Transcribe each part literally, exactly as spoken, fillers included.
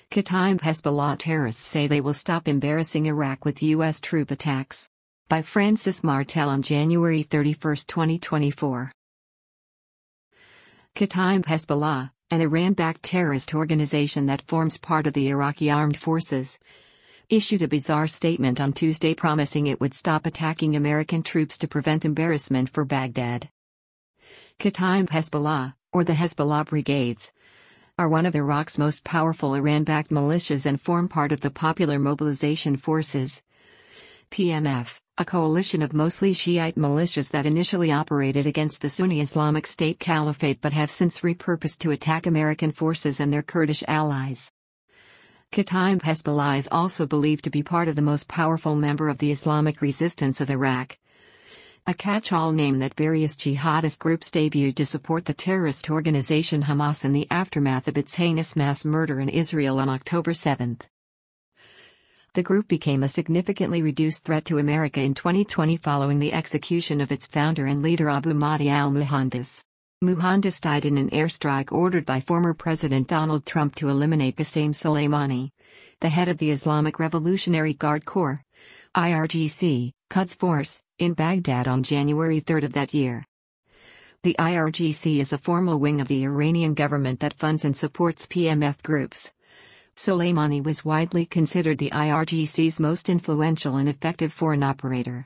Kataib Hezbollah terrorists say they will stop embarrassing Iraq with U S troop attacks. By Francis Martel on January thirty-first, twenty twenty-four. Kataib Hezbollah, an Iran-backed terrorist organization that forms part of the Iraqi armed forces, issued a bizarre statement on Tuesday promising it would stop attacking American troops to prevent embarrassment for Baghdad. Kataib Hezbollah, or the Hezbollah Brigades, are one of Iraq's most powerful Iran-backed militias and form part of the Popular Mobilization Forces, P M F, a coalition of mostly Shiite militias that initially operated against the Sunni Islamic State Caliphate but have since repurposed to attack American forces and their Kurdish allies. Kataib Hezbollah is also believed to be part of the most powerful member of the Islamic Resistance of Iraq, a catch-all name that various jihadist groups debuted to support the terrorist organization Hamas in the aftermath of its heinous mass murder in Israel on October seventh. The group became a significantly reduced threat to America in twenty twenty following the execution of its founder and leader Abu Mahdi al-Muhandis. Muhandis died in an airstrike ordered by former President Donald Trump to eliminate Qasem Soleimani, the head of the Islamic Revolutionary Guard Corps, I R G C, Quds Force, in Baghdad on January third of that year. The I R G C is a formal wing of the Iranian government that funds and supports P M F groups. Soleimani was widely considered the I R G C's most influential and effective foreign operator.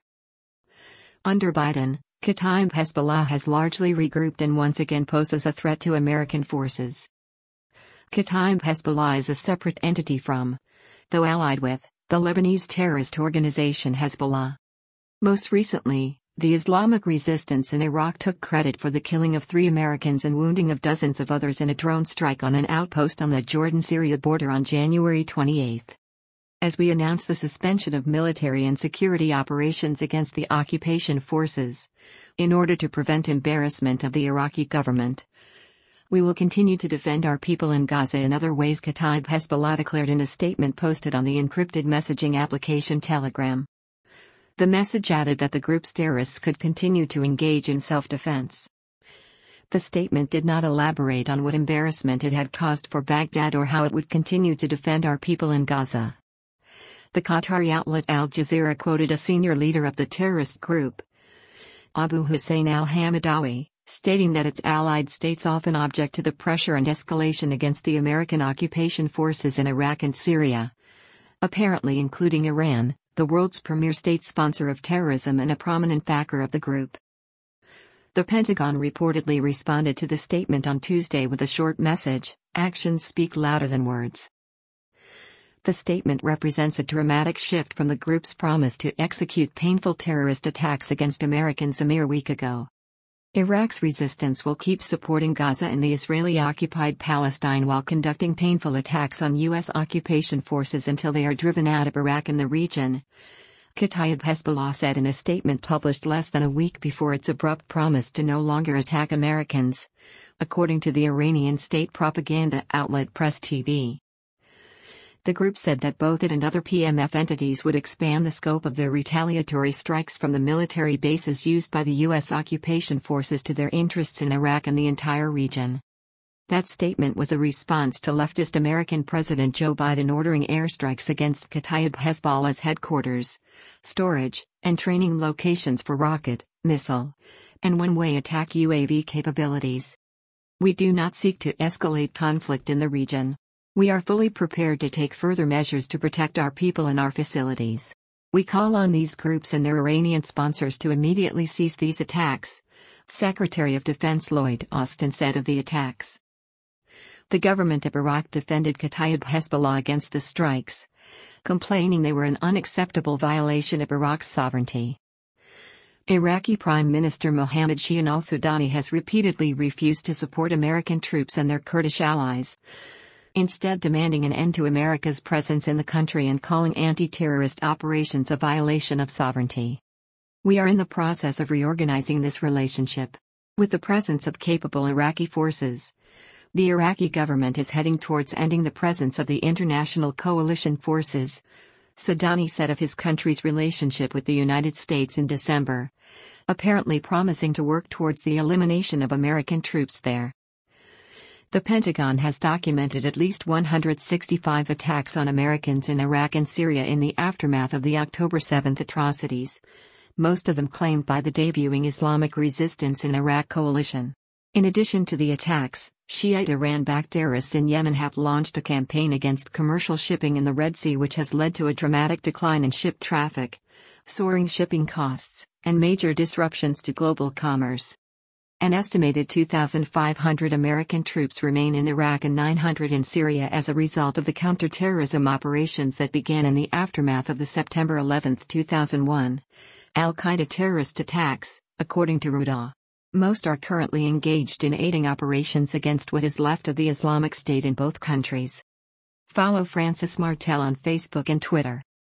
Under Biden, Kataib Hezbollah has largely regrouped and once again poses a threat to American forces. Kataib Hezbollah is a separate entity from, though allied with, the Lebanese terrorist organization Hezbollah. Most recently, the Islamic resistance in Iraq took credit for the killing of three Americans and wounding of dozens of others in a drone strike on an outpost on the Jordan-Syria border on January twenty-eighth. As we announce the suspension of military and security operations against the occupation forces, in order to prevent embarrassment of the Iraqi government, we will continue to defend our people in Gaza in other ways, Kataib Hezbollah declared in a statement posted on the encrypted messaging application Telegram. The message added that the group's terrorists could continue to engage in self-defense. The statement did not elaborate on what embarrassment it had caused for Baghdad or how it would continue to defend our people in Gaza. The Qatari outlet Al Jazeera quoted a senior leader of the terrorist group, Abu Hussein al-Hamadawi, stating that its allied states often object to the pressure and escalation against the American occupation forces in Iraq and Syria, apparently including Iran, the world's premier state sponsor of terrorism and a prominent backer of the group. The Pentagon reportedly responded to the statement on Tuesday with a short message: "Actions speak louder than words." The statement represents a dramatic shift from the group's promise to execute painful terrorist attacks against Americans a mere week ago. Iraq's resistance will keep supporting Gaza and the Israeli-occupied Palestine while conducting painful attacks on U S occupation forces until they are driven out of Iraq and the region, Kataib Hezbollah said in a statement published less than a week before its abrupt promise to no longer attack Americans, according to the Iranian state propaganda outlet Press T V. The group said that both it and other P M F entities would expand the scope of their retaliatory strikes from the military bases used by the U S occupation forces to their interests in Iraq and the entire region. That statement was a response to leftist American President Joe Biden ordering airstrikes against Kataib Hezbollah's headquarters, storage, and training locations for rocket, missile, and one-way attack U A V capabilities. We do not seek to escalate conflict in the region. We are fully prepared to take further measures to protect our people and our facilities. We call on these groups and their Iranian sponsors to immediately cease these attacks, Secretary of Defense Lloyd Austin said of the attacks. The government of Iraq defended Kataib Hezbollah against the strikes, complaining they were an unacceptable violation of Iraq's sovereignty. Iraqi Prime Minister Mohammed Shia al-Sudani has repeatedly refused to support American troops and their Kurdish allies, instead demanding an end to America's presence in the country and calling anti-terrorist operations a violation of sovereignty. We are in the process of reorganizing this relationship. With the presence of capable Iraqi forces, the Iraqi government is heading towards ending the presence of the international coalition forces, Sudani said of his country's relationship with the United States in December, apparently promising to work towards the elimination of American troops there. The Pentagon has documented at least one hundred sixty-five attacks on Americans in Iraq and Syria in the aftermath of the October seventh atrocities, most of them claimed by the debuting Islamic Resistance in Iraq coalition. In addition to the attacks, Shiite Iran-backed terrorists in Yemen have launched a campaign against commercial shipping in the Red Sea, which has led to a dramatic decline in ship traffic, soaring shipping costs, and major disruptions to global commerce. An estimated two thousand five hundred American troops remain in Iraq and nine hundred in Syria as a result of the counterterrorism operations that began in the aftermath of the September eleventh two thousand one Al-Qaeda terrorist attacks, according to Rudah. Most are currently engaged in aiding operations against what is left of the Islamic State in both countries. Follow Francis Martel on Facebook and Twitter.